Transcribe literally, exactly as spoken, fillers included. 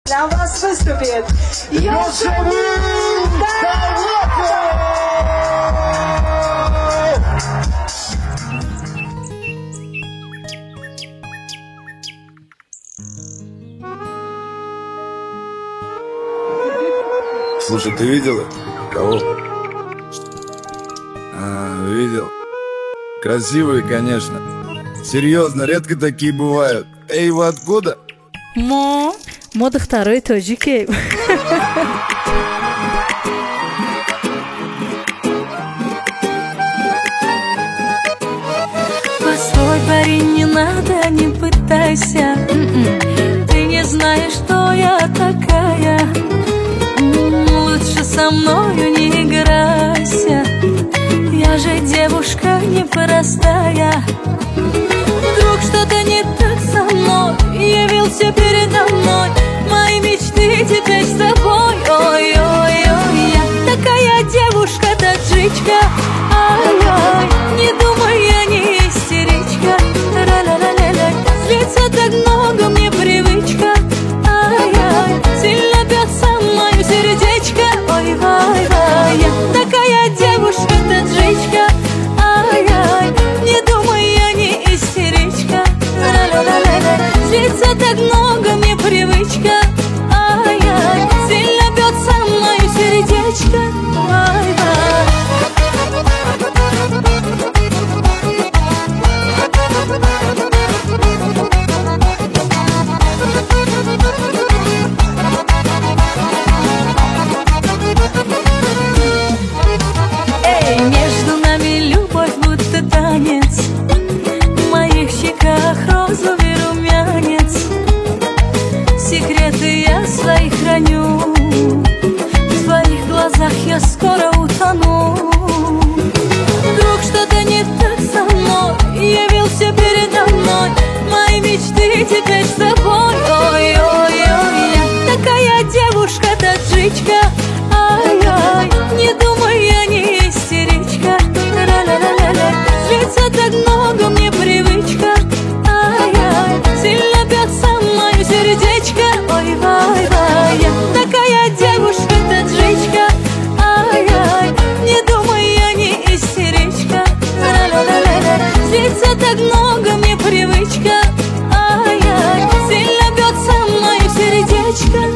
Для вас выступит Йошевин Слушай, ты видела? Кого? А, видел. Красивые, конечно. Серьезно, редко такие бывают. Эй, вы откуда? Мо, мо духтарои тоҷикем. Постой, парень, не надо, не пытайся. Ты не знаешь, что я такая. Лучше со мною не играйся. Я же девушка непростая. Вдруг что-то не так со мной, явился передо мной. Мои мечты теперь с тобой. Ой-ой-ой, я такая девушка, таджичка. Ай-ай, не думай, я не истеричка. Ра-ля-ля-ля-ля, злиться так много, мне привычка. Ай-ай, сильно бьется мое сердечко. Ой-вай-вай, я такая девушка, таджичка. Ай-ай, не думай, я не истеричка. Ра-ля-ля-ля-ля, злиться так много, мне привычка. Ай-ай, сильно бьется мое сердечко. Ай-вай. Эй, между нами любовь будто танец. В моих щеках розовый румянец. Секреты я свои храню. В твоих глазах я скоро утону. Вдруг что-то не так со мной, явился передо мной. Мои мечты теперь с тобой. Ой-ой-ой, я такая девушка, таджичка. Ай-ай, не думай, я не истеричка. Ра-ля-ля-ля-ля, злиться так много, мне привычка. Ай-ай, сильно бьется мое сердечко. Ой-вай-вай, я такая девушка, таджичка. Ай-ай, не думай, я не истеричка. Ра-ля-ля-ля-ля, злиться так много, мне привычка. Ай-ай, сильно бьется мое сердечко.